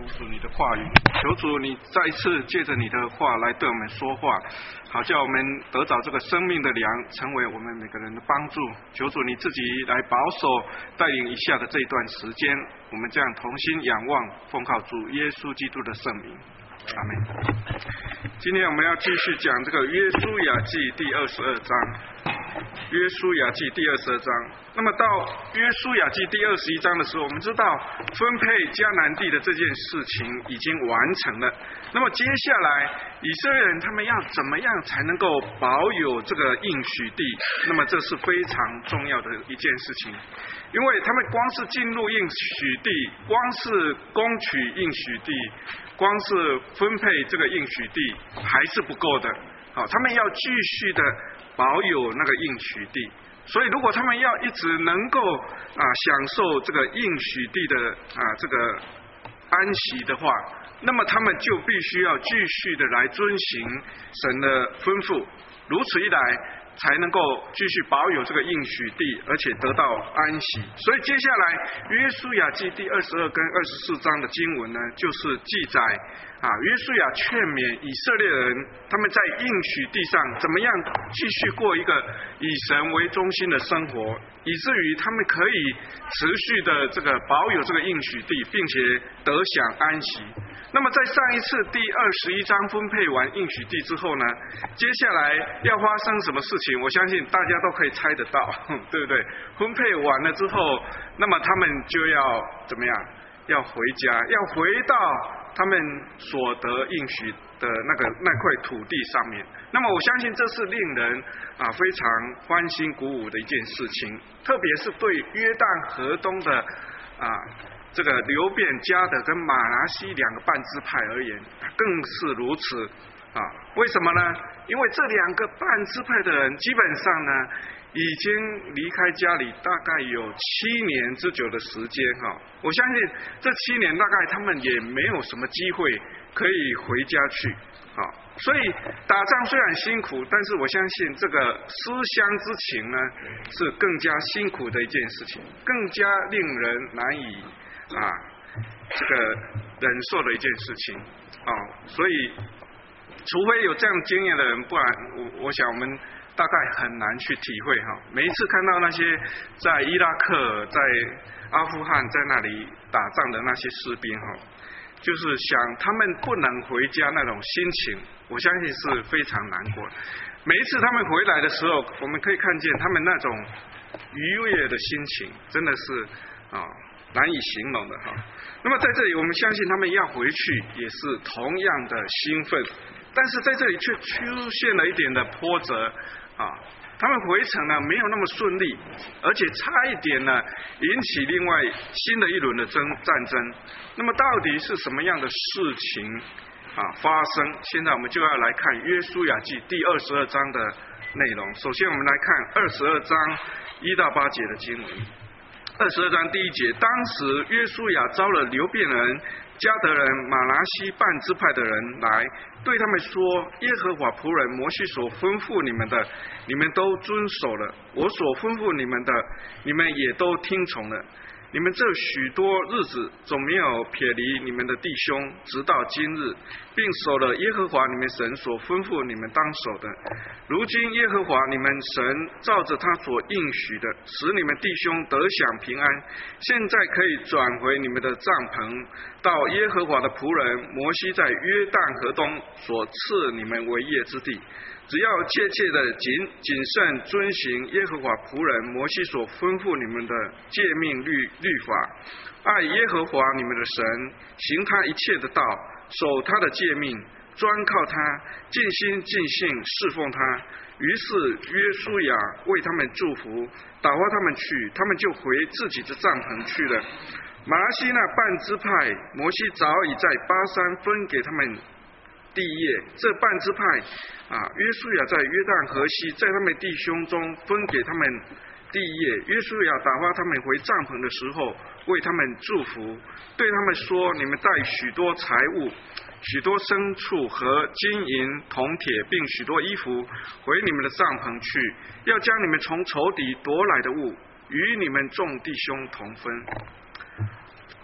读主你的话语，求主你再一次借着你的话来对我们说话，好叫我们得着这个生命的粮，成为我们每个人的帮助。求主你自己来保守带领以下的这一段时间，我们这样同心仰望，奉靠主耶稣基督的圣名，阿们。今天我们要继续讲这个约书亚记第22章。约书亚记第22章，那么到约书亚记第21章的时候，我们知道分配迦南地的这件事情已经完成了。那么接下来以色列人他们要怎么样才能够保有这个应许地？那么这是非常重要的一件事情，因为他们光是进入应许地，光是攻取应许地，光是分配这个应许地还是不够的。好，他们要继续的保有那个应许地，所以如果他们要一直能够享受这个应许地的这个安息的话，那么他们就必须要继续的来遵行神的吩咐，如此一来才能够继续保有这个应许地，而且得到安息。所以接下来约书亚记第22跟24章的经文呢，就是记载约书亚劝勉以色列人，他们在应许地上怎么样继续过一个以神为中心的生活，以至于他们可以持续的这个保有这个应许地，并且得享安息。那么在上一次第21章分配完应许地之后呢，接下来要发生什么事情，我相信大家都可以猜得到，对不对？分配完了之后，那么他们就要怎么样？要回家，要回到他们所得应许的那块土地上面。那么我相信这是令人非常欢欣鼓舞的一件事情，特别是对约旦河东的这个流便、迦得跟马拿西两个半支派而言，更是如此为什么呢？因为这两个半支派的人基本上呢，已经离开家里大概有7年之久的时间我相信这7年大概他们也没有什么机会可以回家去所以打仗虽然辛苦，但是我相信这个思乡之情呢，是更加辛苦的一件事情，更加令人难以这个忍受的一件事情所以除非有这样经验的人，不然我想我们大概很难去体会每一次看到那些在伊拉克、在阿富汗在那里打仗的那些士兵就是想他们不能回家那种心情，我相信是非常难过的。每一次他们回来的时候，我们可以看见他们那种愉悦的心情，真的是难以形容的那么在这里我们相信他们要回去也是同样的兴奋，但是在这里却出现了一点的波折他们回程呢没有那么顺利，而且差一点呢引起另外新的一轮的战争。那么到底是什么样的事情发生？现在我们就要来看约书亚记第22章的内容。首先我们来看22章1到8节的经文。22章第1节，当时约书亚招了流便人、迦得人、马拿西半支派的人来，对他们说：耶和华仆人摩西所吩咐你们的，你们都遵守了；我所吩咐你们的，你们也都听从了。你们这许多日子总没有撇离你们的弟兄，直到今日，并守了耶和华你们神所吩咐你们当守的。如今耶和华你们神照着他所应许的，使你们弟兄得享平安。现在可以转回你们的帐篷，到耶和华的仆人摩西在约旦河东所赐你们为业之地。只要切切的谨慎遵行耶和华仆人摩西所吩咐你们的诫命律法，爱耶和华你们的神，行他一切的道，守他的诫命，专靠他，尽心尽性侍奉他。于是约书亚为他们祝福，打发他们去，他们就回自己的帐篷去了。马拿西那半支派，摩西早已在巴山分给他们地业，这半支派约书亚在约旦河西，在他们弟兄中分给他们地业。约书亚打发他们回帐篷的时候，为他们祝福，对他们说：你们带许多财物、许多牲畜和金银铜铁，并许多衣服回你们的帐篷去，要将你们从仇敌夺来的物与你们众弟兄同分。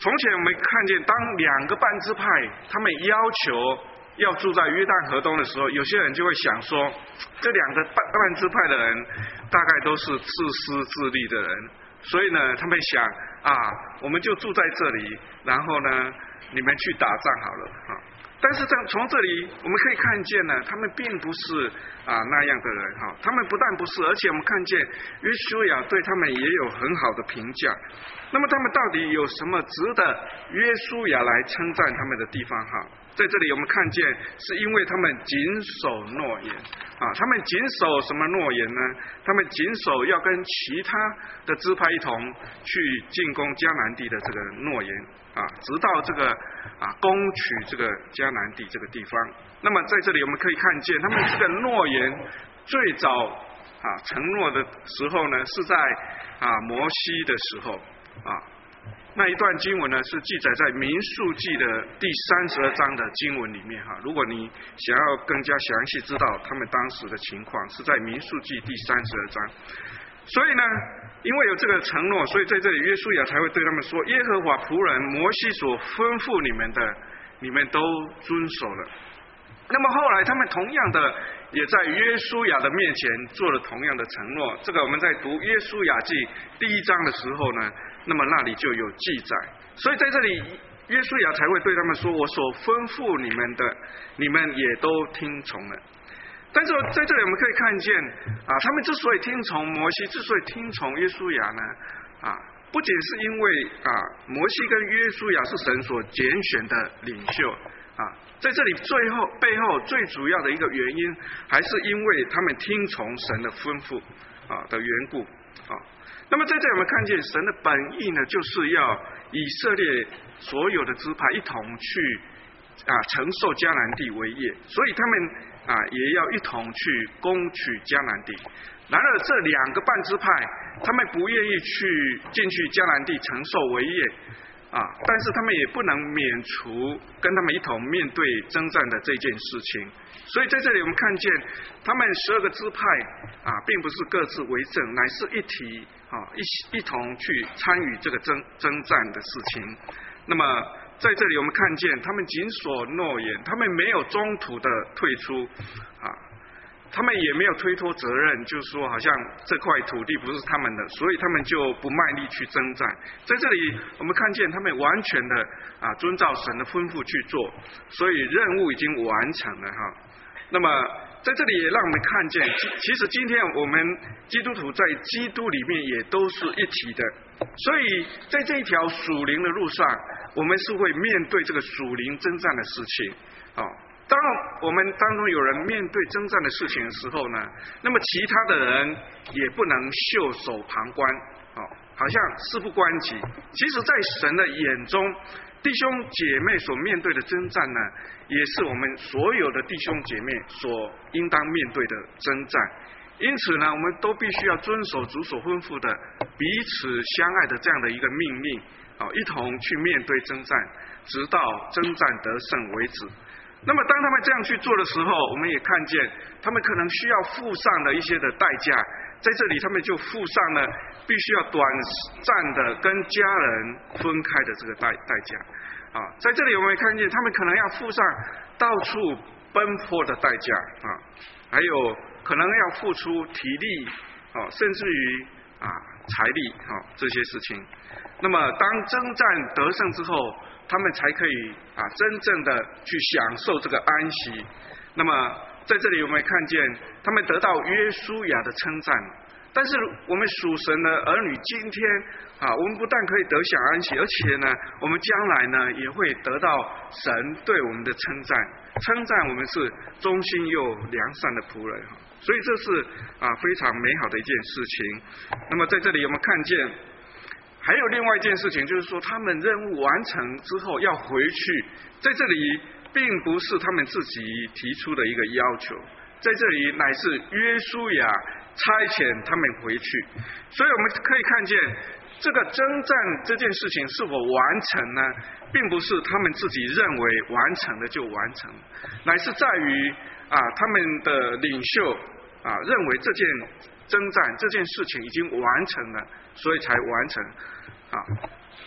从前我们看见，当2个半支派他们要求要住在约旦河东的时候，有些人就会想说，这2个半支派的人大概都是自私自利的人，所以呢，他们想我们就住在这里，然后呢，你们去打仗好了但是从这里我们可以看见呢，他们并不是那样的人他们不但不是，而且我们看见约书亚对他们也有很好的评价。那么他们到底有什么值得约书亚来称赞他们的地方在这里我们看见，是因为他们谨守诺言他们谨守什么诺言呢？他们谨守要跟其他的支派一同去进攻迦南地的这个诺言直到这个攻取这个迦南地这个地方。那么在这里我们可以看见，他们这个诺言最早承诺的时候呢，是在摩西的时候那一段经文呢，是记载在民数记的第32章的经文里面如果你想要更加详细知道他们当时的情况，是在民数记第32章。所以呢，因为有这个承诺，所以在这里约书亚才会对他们说，耶和华仆人摩西所吩咐你们的，你们都遵守了。那么后来他们同样的也在约书亚的面前做了同样的承诺，这个我们在读约书亚记第1章的时候呢，那么那里就有记载。所以在这里约书亚才会对他们说，我所吩咐你们的，你们也都听从了。但是在这里我们可以看见他们之所以听从摩西，之所以听从约书亚呢不仅是因为摩西跟约书亚是神所拣选的领袖在这里背后最主要的一个原因，还是因为他们听从神的吩咐的缘故那么在这里我们看见神的本意呢，就是要以色列所有的支派一同去承受迦南地为业，所以他们也要一同去攻取迦南地。然而这2个半支派他们不愿意进去迦南地承受为业但是他们也不能免除跟他们一同面对征战的这件事情。所以在这里我们看见他们12个支派并不是各自为政，乃是一体一同去参与这个征战的事情。那么在这里我们看见他们谨守诺言，他们没有中途的退出他们也没有推脱责任，就是说好像这块土地不是他们的，所以他们就不卖力去征战。在这里我们看见他们完全的遵照神的吩咐去做，所以任务已经完成了那么在这里也让我们看见，其实今天我们基督徒在基督里面也都是一体的，所以在这一条属灵的路上，我们是会面对这个属灵征战的事情当我们当中有人面对征战的事情的时候呢，那么其他的人也不能袖手旁观好像事不关己。其实在神的眼中，弟兄姐妹所面对的征战呢，也是我们所有的弟兄姐妹所应当面对的征战。因此呢，我们都必须要遵守主所吩咐的彼此相爱的这样的一个命令一同去面对征战，直到征战得胜为止。那么当他们这样去做的时候，我们也看见他们可能需要付上的一些的代价。在这里他们就付上了必须要短暂的跟家人分开的这个代价在这里我们也看见他们可能要付上到处奔波的代价还有可能要付出体力甚至于财力这些事情。那么当征战得胜之后，他们才可以真正的去享受这个安息。那么在这里我们也看见他们得到约书亚的称赞。但是我们属神的儿女今天我们不但可以得享安息，而且呢我们将来呢也会得到神对我们的称赞我们是忠心又良善的仆人所以这是非常美好的一件事情。那么在这里我们看见还有另外一件事情，就是说他们任务完成之后要回去，在这里并不是他们自己提出的一个要求，在这里乃是约书亚差遣他们回去。所以我们可以看见这个征战这件事情是否完成呢，并不是他们自己认为完成了就完成，乃是在于他们的领袖认为这件征战这件事情已经完成了，所以才完成但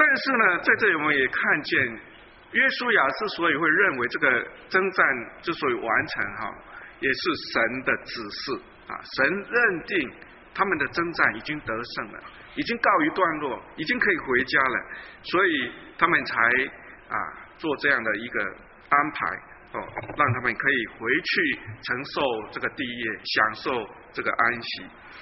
但是呢，在这里我们也看见，约书亚之所以会认为这个征战之所以完成也是神的指示神认定他们的征战已经得胜了，已经告一段落，已经可以回家了，所以他们才做这样的一个安排让他们可以回去承受这个地业，享受这个安息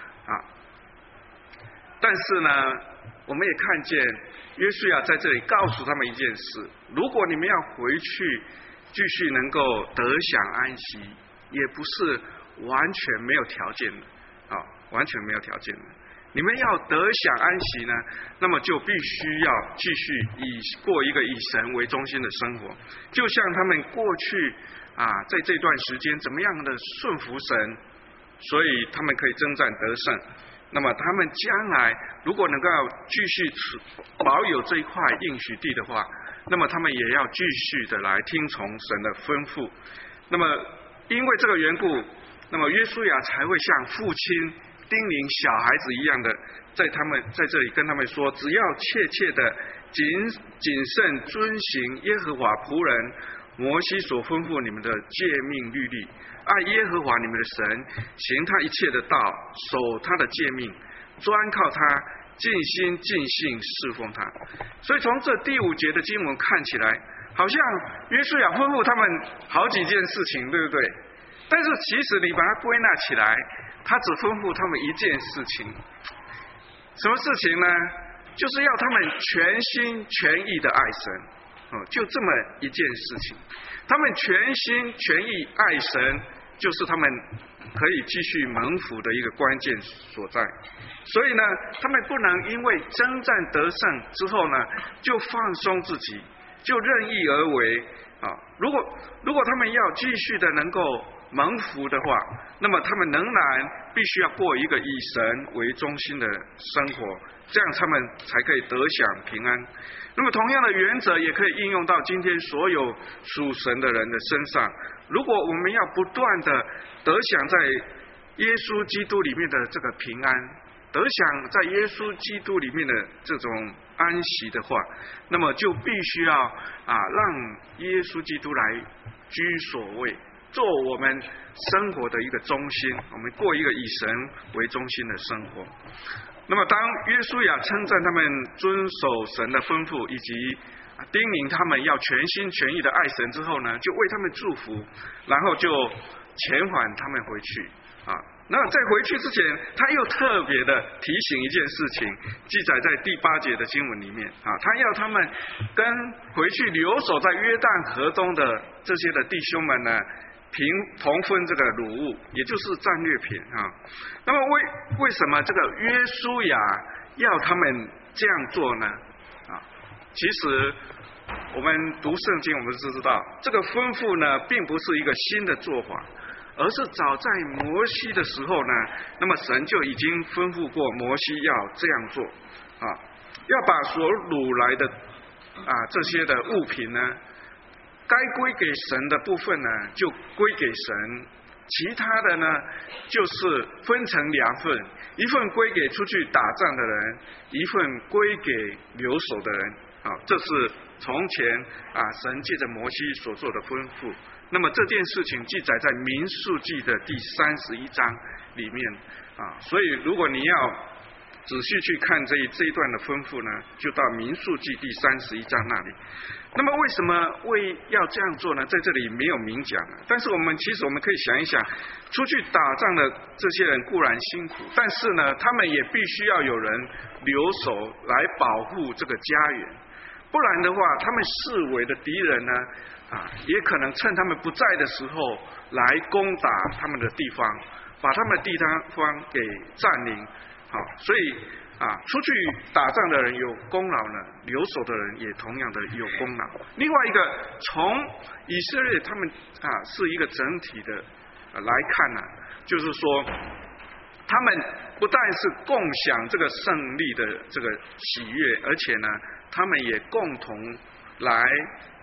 但是呢，我们也看见约书亚在这里告诉他们一件事：如果你们要回去继续能够得享安息，也不是完全没有条件的完全没有条件的。你们要得享安息呢，那么就必须要继续过一个以神为中心的生活，就像他们过去在这段时间怎么样的顺服神，所以他们可以征战得胜。那么他们将来如果能够继续保有这一块应许地的话，那么他们也要继续的来听从神的吩咐。那么因为这个缘故，那么约书亚才会像父亲叮咛小孩子一样的，在这里跟他们说，只要切切的谨慎遵行耶和华仆人摩西所吩咐你们的诫命律例，爱耶和华你们的神，行他一切的道，守他的诫命，专靠他，尽心尽性侍奉他。所以从这第5节的经文看起来，好像约书亚吩咐他们好几件事情，对不对？但是其实你把它归纳起来，他只吩咐他们一件事情。什么事情呢？就是要他们全心全意的爱神就这么一件事情。他们全心全意爱神，就是他们可以继续蒙福的一个关键所在。所以呢，他们不能因为征战得胜之后呢，就放松自己，就任意而为如果他们要继续的能够蒙福的话，那么他们仍然必须要过一个以神为中心的生活，这样他们才可以得享平安。那么同样的原则也可以应用到今天所有属神的人的身上。如果我们要不断的得享在耶稣基督里面的这个平安，得享在耶稣基督里面的这种安息的话，那么就必须要让耶稣基督来居所位，做我们生活的一个中心，我们过一个以神为中心的生活。那么当约书亚称赞他们遵守神的吩咐，以及叮咛他们要全心全意的爱神之后呢，就为他们祝福，然后就遣返他们回去那在回去之前，他又特别的提醒一件事情，记载在第8节的经文里面他要他们跟回去留守在约旦河东的这些的弟兄们呢，同分这个掳物，也就是战略品那么为什么这个约书亚要他们这样做呢其实我们读圣经，我们就知道这个吩咐呢，并不是一个新的做法，而是早在摩西的时候呢，那么神就已经吩咐过摩西要这样做要把所掳来的这些的物品呢，该归给神的部分呢，就归给神，其他的呢，就是分成2份，一份归给出去打仗的人，一份归给留守的人这是从前神借着摩西所做的吩咐。那么这件事情记载在民数记的第31章里面所以如果你要仔细去看这一段的吩咐呢，就到民数记第31章那里。那么为什么要这样做呢？在这里没有明讲但是其实我们可以想一想，出去打仗的这些人固然辛苦，但是呢，他们也必须要有人留守来保护这个家园，不然的话，他们视为的敌人呢也可能趁他们不在的时候来攻打他们的地方，把他们的地方给占领所以出去打仗的人有功劳呢，留守的人也同样的有功劳。另外一个，从以色列他们是一个整体的来看就是说他们不但是共享这个胜利的这个喜悦，而且呢，他们也共同来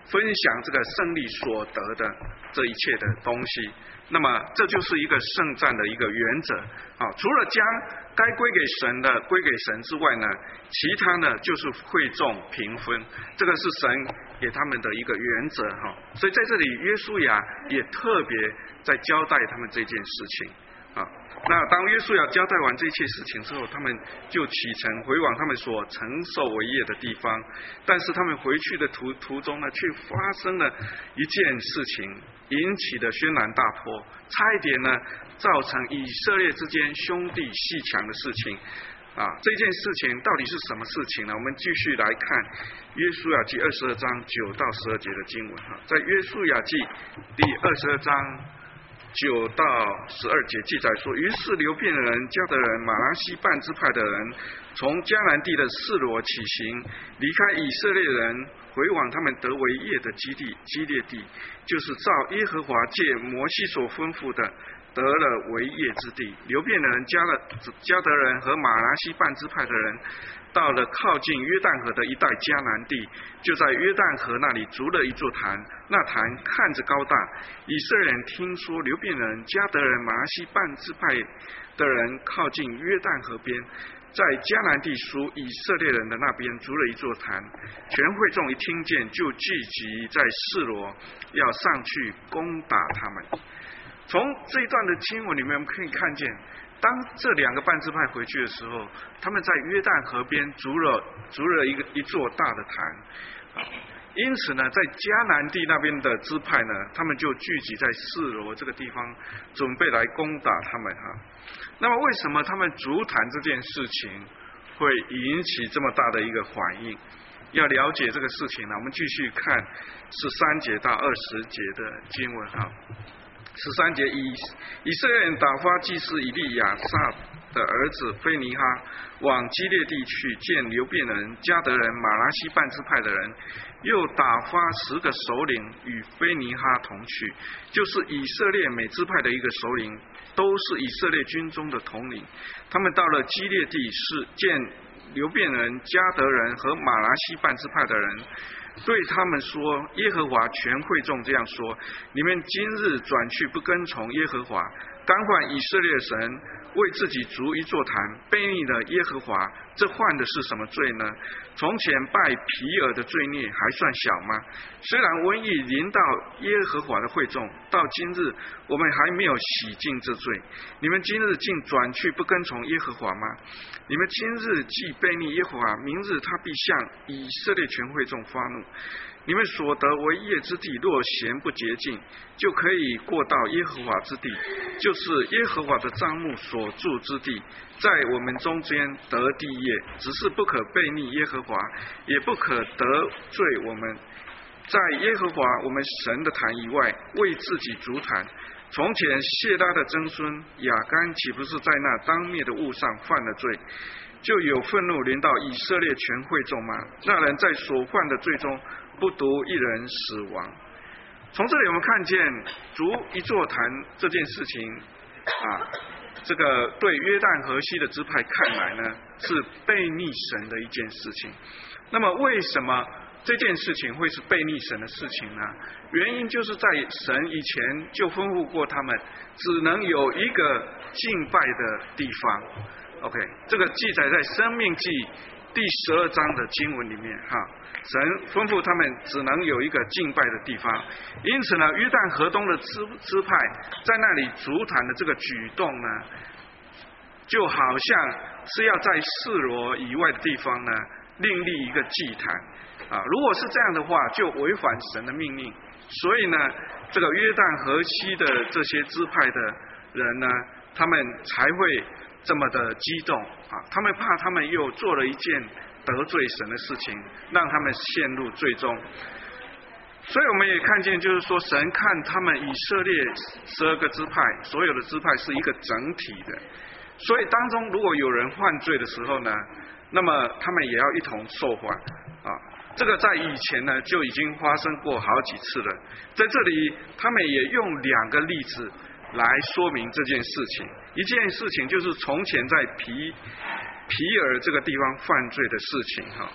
分享这个胜利所得的这一切的东西。那么这就是一个圣战的一个原则啊！除了将该归给神的归给神之外呢，其他呢就是会众平分，这个是神给他们的一个原则哈。所以在这里，约书亚也特别在交代他们这件事情啊。那当约书亚交代完这一切事情之后，他们就启程回往他们所承受为业的地方。但是他们回去的途中呢，却发生了一件事情，引起的轩然大波，差一点呢造成以色列之间兄弟阋墙的事情啊。这件事情到底是什么事情呢？我们继续来看约书亚记22章9到12节的经文哈。在约书亚记第22章9到12节记载说，于是流便人、迦得人、马拿西半支派的人，从迦南地的示罗起行，离开以色列人，回往他们得为业的基地基列地，就是照耶和华借摩西所吩咐的，得了为业之地。流便人、迦得人和马拿西半支派的人，到了靠近约旦河的一带迦南地，就在约旦河那里筑了一座坛，那坛看着高大。以色列人听说流便人、迦得人、马拿西半支派的人靠近约旦河边，在迦南地属以色列人的那边筑了一座坛，全会众一听见，就聚集在示罗，要上去攻打他们。从这一段的经文里面，我们可以看见，当这两个半支派回去的时候，他们在约旦河边筑了一座大的坛，因此呢，在迦南地那边的支派呢，他们就聚集在示罗这个地方，准备来攻打他们哈。那么为什么他们筑坛这件事情会引起这么大的一个反应？要了解这个事情呢，我们继续看13节到20节的经文哈。13节，以色列人打发祭司以利亚撒的儿子非尼哈往基列地去见流便人、迦得人、马拿西半支派的人，又打发10个首领与非尼哈同去，就是以色列每支派的一个首领，都是以色列军中的统领。他们到了基列地，是见流便人、迦得人和马拿西半支派的人，对他们说，耶和华全会众这样说，你们今日转去不跟从耶和华，干犯以色列神，为自己筑一座坛，悖逆了耶和华，这犯的是什么罪呢？从前拜皮尔的罪孽还算小吗？虽然瘟疫临到耶和华的会众，到今日我们还没有洗净这罪，你们今日竟转去不跟从耶和华吗？你们今日既悖逆耶和华，明日他必向以色列全会众发怒。你们所得为业之地，若嫌不洁净，就可以过到耶和华之地，就是耶和华的帐幕所住之地，在我们中间得地业，只是不可悖逆耶和华，也不可得罪我们，在耶和华我们神的坛以外为自己筑坛。从前谢拉的曾孙亚干岂不是在那当灭的物上犯了罪，就有愤怒临到以色列全会众吗？那人在所犯的罪中不独一人死亡。从这里我们看见筑一座坛这件事情这个对约旦河西的支派看来呢，是悖逆神的一件事情。那么为什么这件事情会是悖逆神的事情呢？原因就是在神以前就吩咐过他们，只能有一个敬拜的地方。OK， 这个记载在申命记第12章的经文里面哈，神吩咐他们只能有一个敬拜的地方。因此呢，约旦河东的支派在那里筑坛的这个举动呢，就好像是要在示罗以外的地方呢另立一个祭坛如果是这样的话，就违反神的命令。所以呢，这个约旦河西的这些支派的人呢，他们才会这么的激动他们怕他们又做了一件得罪神的事情，让他们陷入罪中。所以我们也看见，就是说神看他们以色列12个支派，所有的支派是一个整体的，所以当中如果有人犯罪的时候呢，那么他们也要一同受罚这个在以前呢就已经发生过好几次了。在这里他们也用2个例子来说明这件事情。一件事情就是从前在皮尔这个地方犯罪的事情他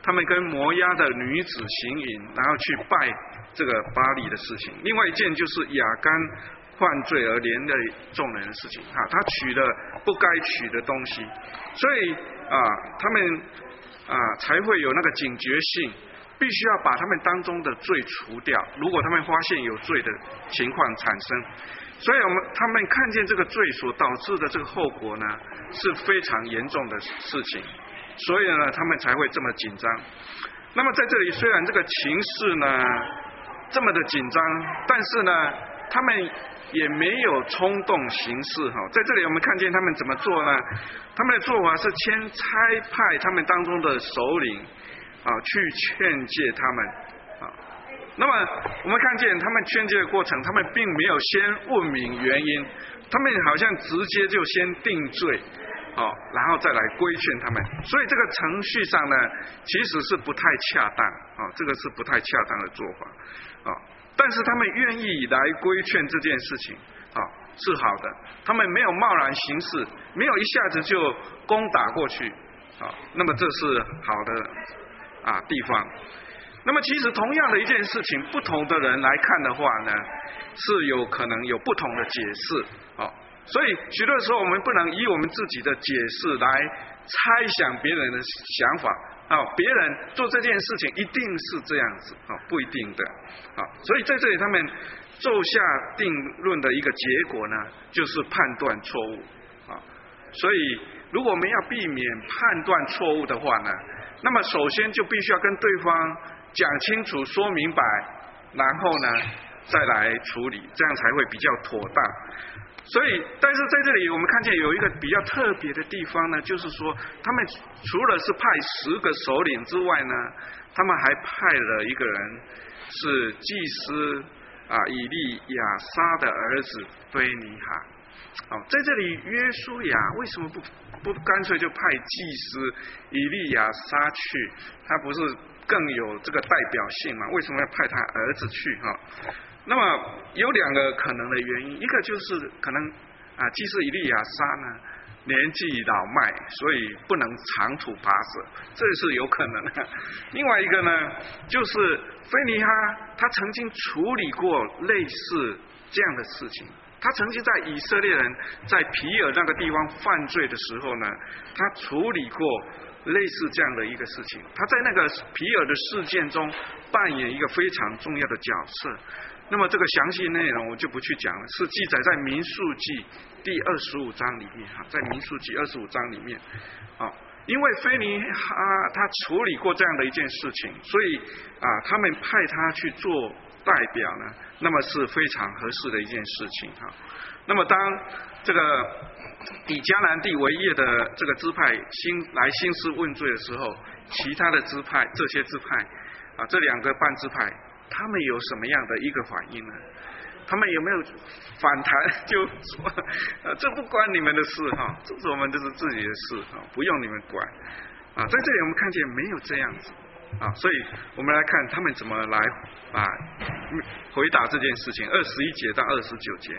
他们跟摩押的女子行淫，然后去拜这个巴力的事情。另外一件就是亚干犯罪而连累众人的事情他取了不该取的东西，所以他们才会有那个警觉性，必须要把他们当中的罪除掉。如果他们发现有罪的情况产生，所以他们看见这个罪所导致的这个后果呢，是非常严重的事情，所以呢，他们才会这么紧张。那么在这里，虽然这个情势呢这么的紧张，但是呢，他们也没有冲动行事在这里我们看见他们怎么做呢？他们的做法是先差派他们当中的首领去劝诫他们那么我们看见他们劝诫的过程，他们并没有先问明原因，他们好像直接就先定罪然后再来规劝他们，所以这个程序上呢，其实是不太恰当这个是不太恰当的做法但是他们愿意来规劝这件事情是好的，他们没有贸然行事，没有一下子就攻打过去那么这是好的地方。那么其实同样的一件事情，不同的人来看的话呢，是有可能有不同的解释所以许多时候我们不能以我们自己的解释来猜想别人的想法别人做这件事情一定是这样子不一定的所以在这里他们做下定论的一个结果呢，就是判断错误所以如果我们要避免判断错误的话呢，那么首先就必须要跟对方讲清楚说明白，然后呢再来处理，这样才会比较妥当。所以但是在这里我们看见有一个比较特别的地方呢，就是说他们除了是派10个首领之外呢，他们还派了一个人是祭司以利亚撒的儿子非尼哈在这里约书亚为什么不干脆就派祭司以利亚撒去，他不是更有这个代表性吗？为什么要派他儿子去那么有2个可能的原因，一个就是可能祭司以利亚撒呢年纪老迈，所以不能长途跋涉，这是有可能的。另外一个呢，就是非尼哈他曾经处理过类似这样的事情，他曾经在以色列人在皮尔那个地方犯罪的时候呢，他处理过类似这样的一个事情，他在那个皮尔的事件中扮演一个非常重要的角色。那么这个详细内容我就不去讲了，是记载在民数记第25章里面在民数记25章里面因为非尼哈他处理过这样的一件事情，所以他们派他去做代表呢，那么是非常合适的一件事情那么当这个以迦南地为业的这个支派来兴师问罪的时候，其他的支派这些支派这2个半支派他们有什么样的一个反应呢？他们有没有反弹就说这不关你们的事这是我们就是自己的事不用你们管在这里我们看见没有这样子所以我们来看他们怎么来回答这件事情。21节到29节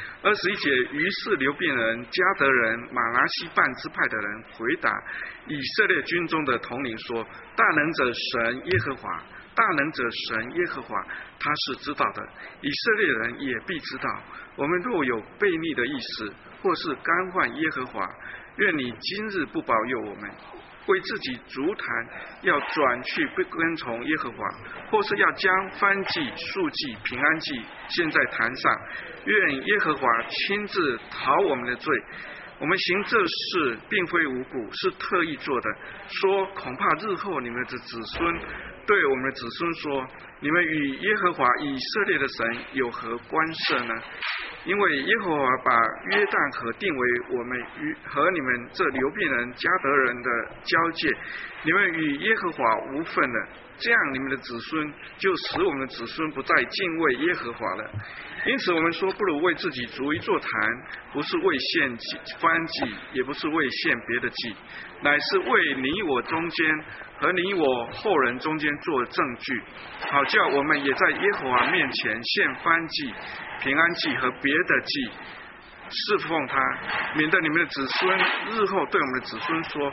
21节，于是流便人、迦得人、马拿西半支派的人回答以色列军中的统领说，大能者神耶和华，大能者神耶和华他是知道的，以色列人也必知道。我们若有悖逆的意思，或是干犯耶和华，愿你今日不保佑我们，为自己足坛要转去不跟从耶和华，或是要将燔祭、素祭、平安祭献在坛上，愿耶和华亲自讨我们的罪。我们行这事并非无故，是特意做的。说恐怕日后你们的子孙对我们的子孙说，你们与耶和华以色列的神有何关涉呢？因为耶和华把约旦河定为我们和你们这流便人、迦得人的交界，你们与耶和华无份了。这样你们的子孙就使我们的子孙不再敬畏耶和华了。因此我们说，不如为自己筑一座坛，不是为献燔祭，也不是为献别的祭，乃是为你我中间和你我后人中间做证据，好叫我们也在耶和华面前献燔祭、平安祭和别的祭，侍奉他，免得你们的子孙日后对我们的子孙说，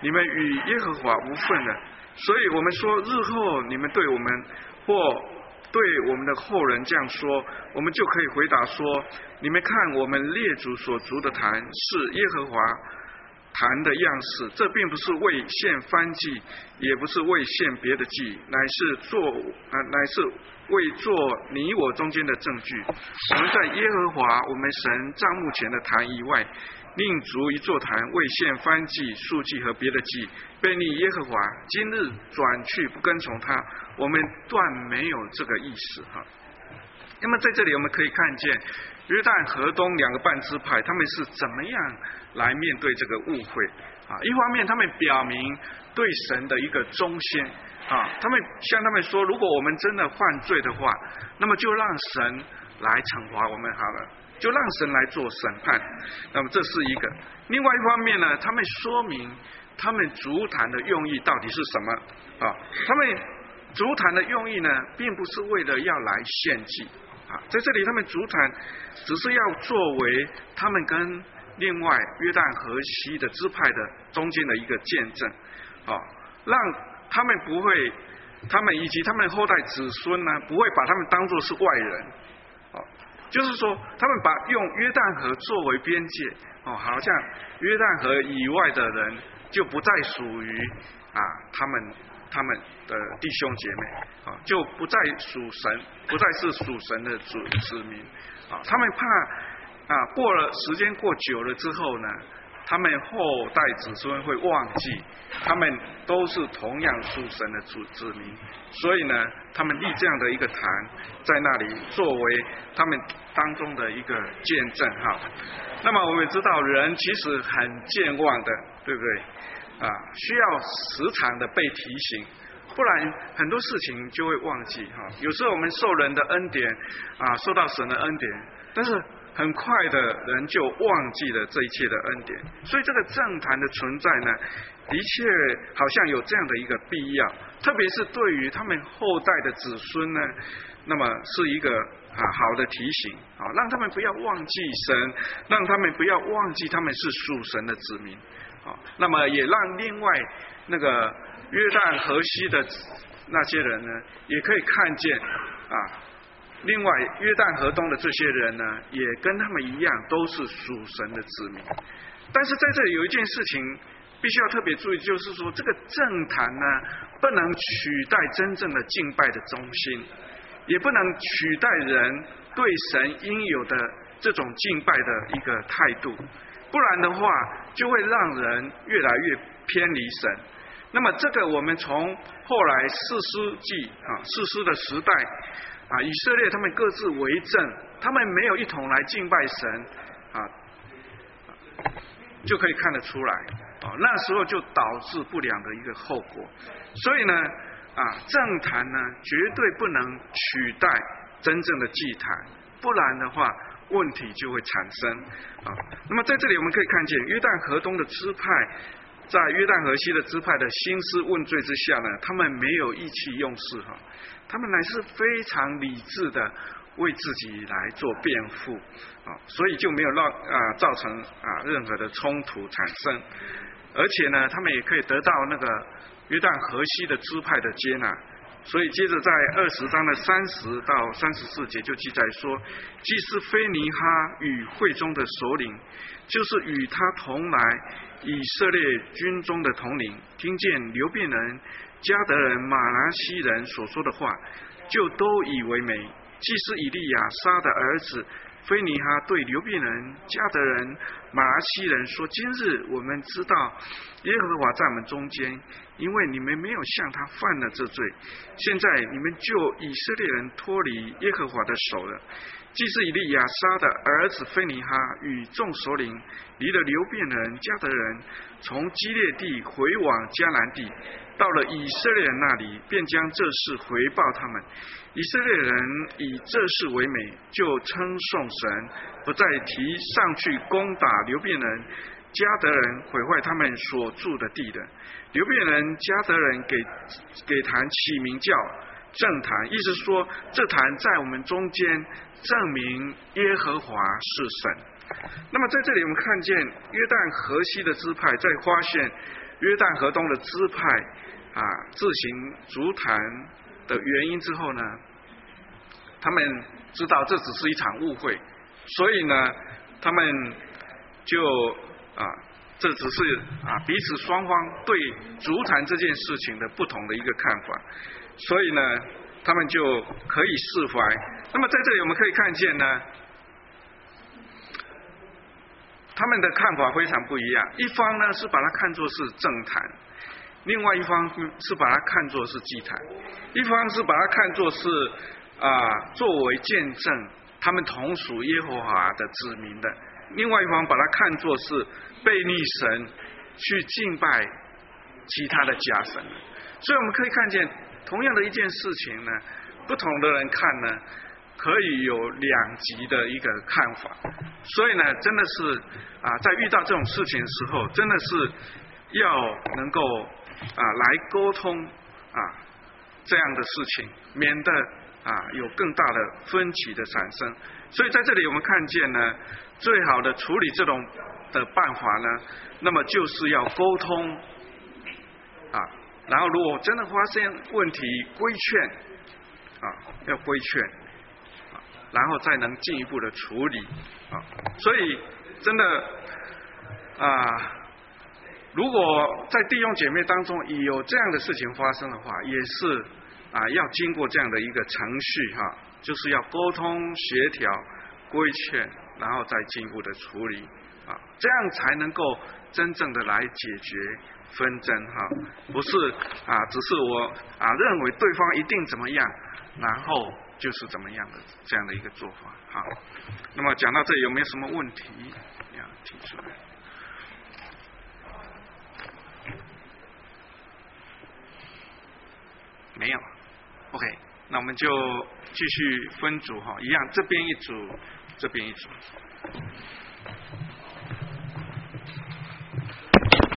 你们与耶和华无份了。所以我们说，日后你们对我们或对我们的后人这样说，我们就可以回答说：你们看，我们列祖所筑的坛是耶和华坛的样式，这并不是为献燔祭，也不是为献别的祭，乃是为做你我中间的证据。我们在耶和华我们神帐幕前的坛以外，另筑一座坛，为献燔祭、素祭和别的祭，悖逆耶和华。今日转去不跟从他，我们断没有这个意思哈。那么在这里我们可以看见约旦河东两个半支派，他们是怎么样来面对这个误会啊？一方面他们表明对神的一个忠心啊，他们向他们说，如果我们真的犯罪的话，那么就让神来惩罚我们好了，就让神来做审判。那么这是一个。另外一方面呢，他们说明他们筑坛的用意到底是什么啊？他们筑坛的用意呢，并不是为了要来献祭啊，在这里他们筑坛只是要作为他们跟另外约旦河西的支派的中间的一个见证啊，让他们不会，他们以及他们后代子孙呢，不会把他们当作是外人啊，就是说他们把用约旦河作为边界哦，好像约旦河以外的人就不再属于啊他们的弟兄姐妹啊，就不再属神，不再是属神的子民啊。他们怕啊，时间过久了之后呢，他们后代子孙会忘记，他们都是同样属神的子民，所以呢，他们立这样的一个坛在那里，作为他们当中的一个见证哈。那么我们知道，人其实很健忘的，对不对？啊，需要时常的被提醒，不然很多事情就会忘记哈。有时候我们受人的恩典啊，受到神的恩典，但是很快的人就忘记了这一切的恩典。所以这个政坛的存在呢，的确好像有这样的一个必要，特别是对于他们后代的子孙呢，那么是一个好的提醒啊，让他们不要忘记神，让他们不要忘记他们是属神的子民。好，那么也让另外那个约旦河西的那些人呢，也可以看见啊，另外约旦河东的这些人呢，也跟他们一样，都是属神的子民。但是在这里有一件事情必须要特别注意，就是说这个政坛呢，不能取代真正的敬拜的中心，也不能取代人对神应有的这种敬拜的一个态度。不然的话，就会让人越来越偏离神。那么这个我们从后来士师的时代啊，以色列他们各自为政，他们没有一同来敬拜神啊，就可以看得出来啊，那时候就导致不良的一个后果。所以呢政坛呢绝对不能取代真正的祭坛，不然的话问题就会产生啊。那么在这里我们可以看见约旦河东的支派在约旦河西的支派的兴师问罪之下呢，他们没有意气用事哈，他们乃是非常理智的为自己来做辩护啊，所以就没有造成任何的冲突产生，而且呢，他们也可以得到那个约旦河西的支派的接纳。所以接着在20章的30到34节就记载说，祭司非尼哈与会中的首领，就是与他同来以色列军中的统领，听见流便人、迦得人、马拿西人所说的话，就都以为美。祭司以利亚撒的儿子非尼哈对流便人、迦得人、马拿西人说，今日我们知道耶和华在我们中间，因为你们没有向他犯了这罪，现在你们就以色列人脱离耶和华的手了。祭司以利亚撒的儿子非尼哈与众首领离了流便人、迦得人，从基列地回往迦南地，到了以色列人那里，便将这事回报他们。以色列人以这事为美，就称颂神，不再提上去攻打流便人、迦得人，毁坏他们所住的地的。流便人、迦得人给坛起名叫正坛，意思说这坛在我们中间证明耶和华是神。那么在这里我们看见约旦河西的支派在发现约旦河东的支派自行足坛的原因之后呢，他们知道这只是一场误会，所以呢，他们就这只是彼此双方对足坛这件事情的不同的一个看法，所以呢，他们就可以释怀。那么在这里我们可以看见呢，他们的看法非常不一样。一方呢是把它看作是政坛，另外一方是把它看作是祭坛。一方是把它看作是作为见证他们同属耶和华的子民的，另外一方把它看作是悖逆神去敬拜其他的假神。所以我们可以看见同样的一件事情呢，不同的人看呢可以有两极的一个看法。所以呢真的是在遇到这种事情的时候，真的是要能够来沟通这样的事情，免得有更大的分歧的产生。所以在这里我们看见呢，最好的处理这种的办法呢，那么就是要沟通然后如果真的发生问题，规劝要规劝然后再能进一步的处理所以真的如果在弟兄姐妹当中有这样的事情发生的话，也是要经过这样的一个程序就是要沟通协调规劝，然后再进一步的处理这样才能够真正的来解决纷争不是只是我认为对方一定怎么样，然后就是怎么样的这样的一个做法。好，那么讲到这里有没有什么问题要提出来？没有 ，OK， 那我们就继续分组一样，这边一组，这边一组。